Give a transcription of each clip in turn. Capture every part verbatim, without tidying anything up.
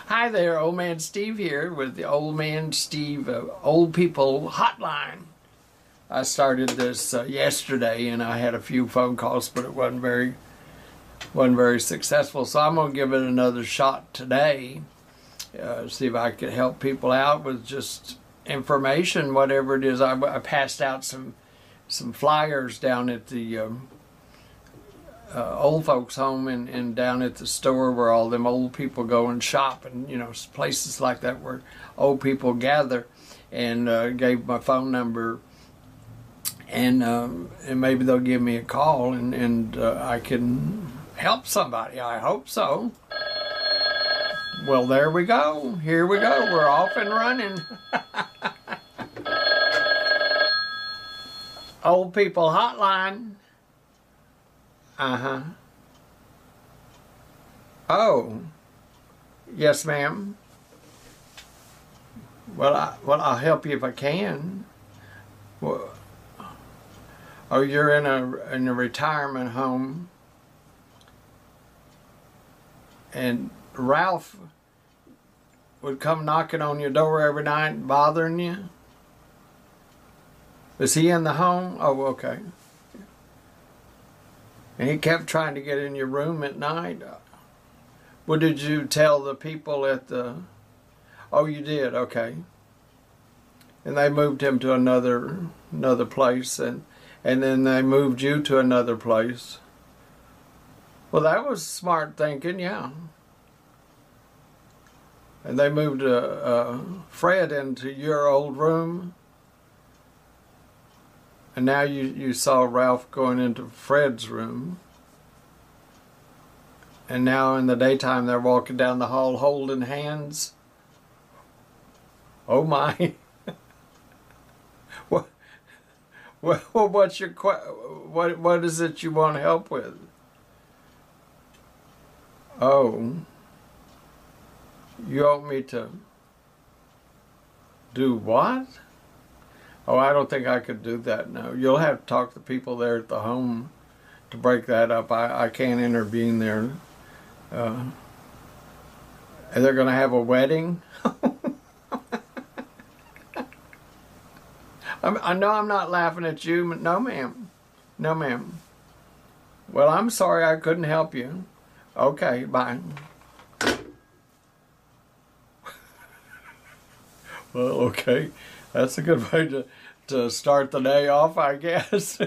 Hi there, Old Man Steve here with the Old Man Steve uh, Old People Hotline. I started this uh, yesterday and I had a few phone calls, but it wasn't very, wasn't very successful. So I'm going to give it another shot today. Uh, see if I could help people out with just information, whatever it is. I, I passed out some some flyers down at the um, uh, old folks home and, and down at the store where all them old people go and shop, and you know, places like that where old people gather, and uh, gave my phone number, and um, and maybe they'll give me a call and, and uh, I can help somebody. I hope so. Well, there we go. Here we go. We're off and running. Old People Hotline. Uh-huh. Oh. Yes, ma'am. Well, I, well, I'll help you if I can. Well, oh, you're in a in a retirement home, and Ralph would come knocking on your door every night, bothering you. Was he in the home? Oh, okay. And he kept trying to get in your room at night. What did you tell the people at the... Oh, you did? Okay. And they moved him to another another place, and, and then they moved you to another place. Well, that was smart thinking, yeah. And they moved uh, uh, Fred into your old room. And now you, you saw Ralph going into Fred's room. And now in the daytime they're walking down the hall holding hands. Oh my. what, what, what's your, what, what is it you want help with? Oh. You want me to do what? Oh, I don't think I could do that now. You'll have to talk to people there at the home to break that up. I, I can't intervene there. Uh, and they're going to have a wedding? I'm, I know I'm not laughing at you. No, ma'am. No, ma'am. Well, I'm sorry I couldn't help you. Okay, bye. Well, okay. That's a good way to, to start the day off, I guess.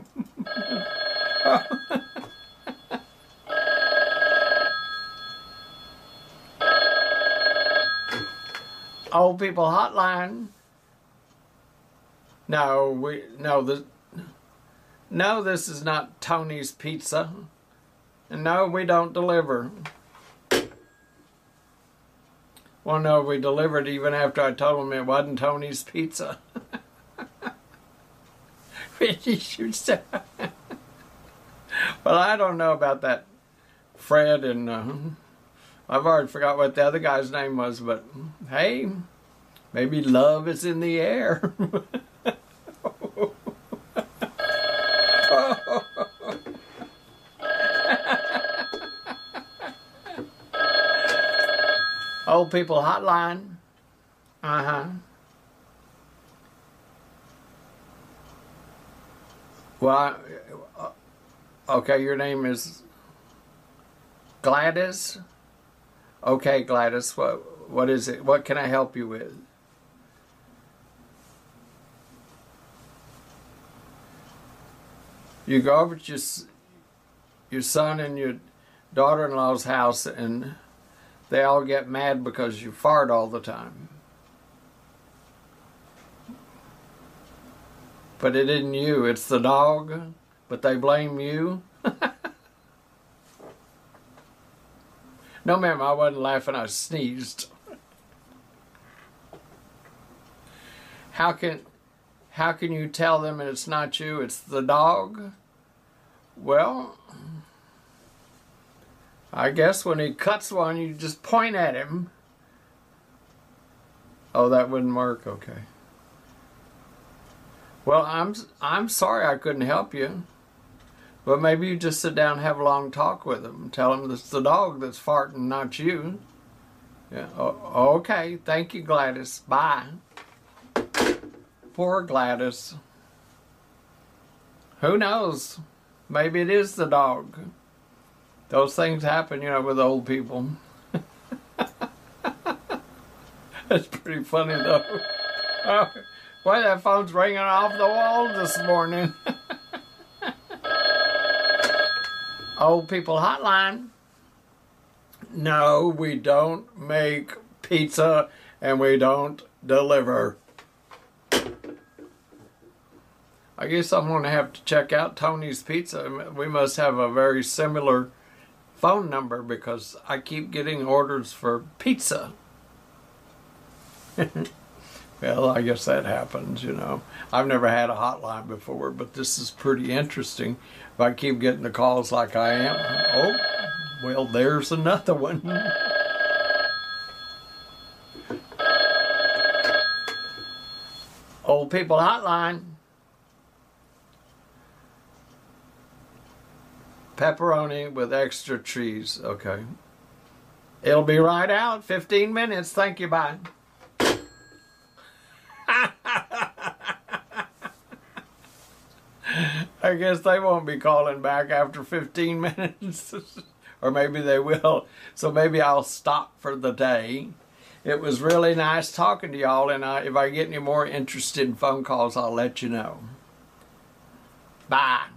Old People Hotline. No, we no this no, this is not Tony's Pizza. And no, we don't deliver. Well, no, we delivered even after I told him it wasn't Tony's Pizza. Well, I don't know about that Fred, and uh, I've already forgot what the other guy's name was, but hey, maybe love is in the air. Old People Hotline. Uh-huh. Well, I, okay, your name is Gladys? Okay, Gladys, what, what is it? What can I help you with? You go over to your, your son and your daughter-in-law's house, and they all get mad because you fart all the time. But it isn't you, it's the dog, but they blame you. No, ma'am, I wasn't laughing, I sneezed. How can, how can you tell them it's not you, it's the dog? Well, I guess when he cuts one, you just point at him. Oh, that wouldn't work. Okay. Well, I'm I'm sorry I couldn't help you. But maybe you just sit down and have a long talk with him. Tell him it's the dog that's farting, not you. Yeah. O- okay. Thank you, Gladys. Bye. Poor Gladys. Who knows? Maybe it is the dog. Those things happen, you know, with old people. That's pretty funny, though. Oh, boy, that phone's ringing off the wall this morning. Old People Hotline. No, we don't make pizza and we don't deliver. I guess I'm going to have to check out Tony's Pizza. We must have a very similar phone number because I keep getting orders for pizza. Well, I guess that happens, you know. I've never had a hotline before, but this is pretty interesting. If I keep getting the calls like I am, oh, well, there's another one. Old People Hotline. Pepperoni with extra cheese. Okay. It'll be right out. fifteen minutes. Thank you. Bye. I guess they won't be calling back after fifteen minutes. Or maybe they will. So maybe I'll stop for the day. It was really nice talking to y'all. And I, if I get any more interested phone calls, I'll let you know. Bye.